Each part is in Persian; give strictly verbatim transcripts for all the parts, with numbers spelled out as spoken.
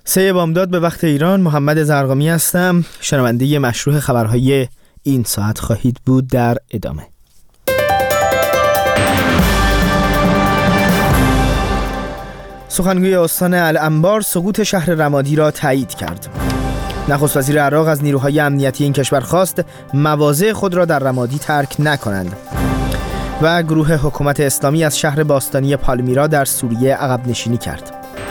سه بامداد به وقت ایران. محمد زرقامی هستم. شنونده مشروع خبرهای این ساعت خواهید بود. در ادامه سخنگوی استان الانبار سقوط شهر رمادی را تایید کرد. نخست وزیر عراق از نیروهای امنیتی این کشور خواست مواضع خود را در رمادی ترک نکنند. و گروه حکومت اسلامی از شهر باستانی پالمیرا در سوریه عقب نشینی کرد.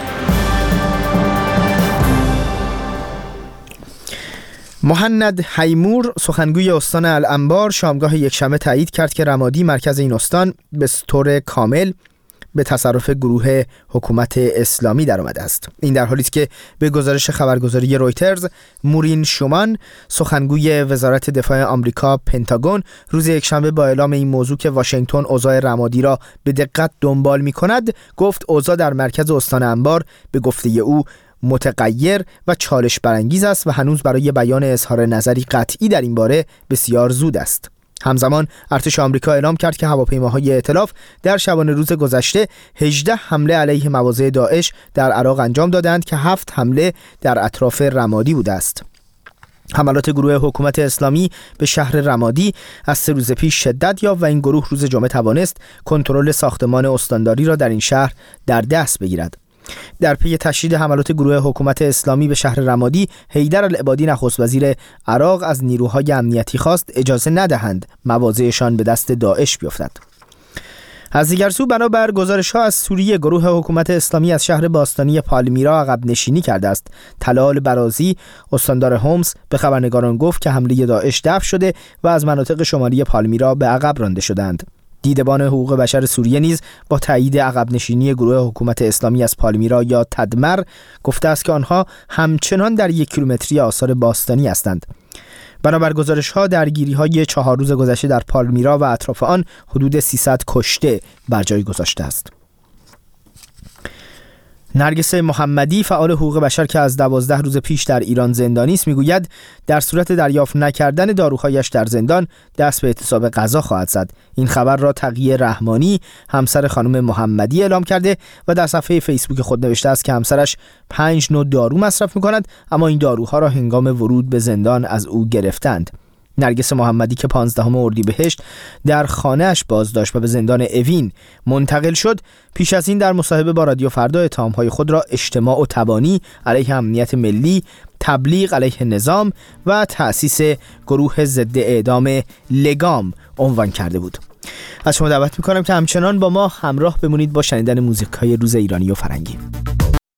مهند حیمور سخنگوی استان الانبار شامگاه یکشنبه تایید کرد که رمادی مرکز این استان به طور کامل به تصرف گروه حکومت اسلامی در آمده است. این در حالی است که به گزارش خبرگزاری رویترز مورین شومان سخنگوی وزارت دفاع آمریکا پنتاگون روز یکشنبه با اعلام این موضوع که واشنگتن اوضاع رمادی را به دقت دنبال می‌کند گفت اوضاع در مرکز استان انبار به گفته او متغیر و چالش برانگیز است و هنوز برای بیان اظهار نظری قطعی در این باره بسیار زود است. همزمان ارتش آمریکا اعلام کرد که هواپیماهای ائتلاف در شبانه روز گذشته هجده حمله علیه مواضع داعش در عراق انجام دادند که هفت حمله در اطراف رمادی بوده است. حملات گروه حکومت اسلامی به شهر رمادی از سه روز پیش شدت یافت و این گروه روز جمعه توانست کنترل ساختمان استانداری را در این شهر در دست بگیرد. در پی تشدید حملات گروه حکومت اسلامی به شهر رمادی، حیدر العبادی نخست وزیر عراق از نیروهای امنیتی خواست اجازه ندهند مواضعشان به دست داعش بیفتد. از دیگر سو بنابر گزارش‌ها از سوریه گروه حکومت اسلامی از شهر باستانی پالمیرا عقب نشینی کرده است. طلال برازی استاندار هومس به خبرنگاران گفت که حمله داعش دفع شده و از مناطق شمالی پالمیرا به عقب رانده شدند. دیدبان حقوق بشر سوریه نیز با تایید عقب نشینی گروه حکومت اسلامی از پالمیرا یا تدمر گفته است که آنها همچنان در یک کیلومتری آثار باستانی هستند. بنابر گزارش‌ها درگیری‌های چهار روز گذشته در پالمیرا و اطراف آن حدود سیصد کشته بر جای گذاشته است. نرگس محمدی فعال حقوق بشر که از دوازده روز پیش در ایران زندانی است میگوید در صورت دریافت نکردن داروهایش در زندان دست به اعتصاب غذا خواهد زد. این خبر را تقیه رحمانی همسر خانم محمدی اعلام کرده و در صفحه فیسبوک خود نوشته است که همسرش پنج نوع دارو مصرف می‌کند اما این داروها را هنگام ورود به زندان از او گرفتند. نرگس محمدی که پانزدهم اردیبهشت در خانه‌اش بازداشت و به زندان اوین منتقل شد، پیش از این در مصاحبه با رادیو فردا اتهام‌های خود را اجتماع و تبانی علیه امنیت ملی، تبلیغ علیه نظام و تأسیس گروه ضد اعدام لگام عنوان کرده بود. از شما دعوت می‌کنم که همچنان با ما همراه بمونید با شنیدن موزیک‌های روز ایرانی و فرنگی.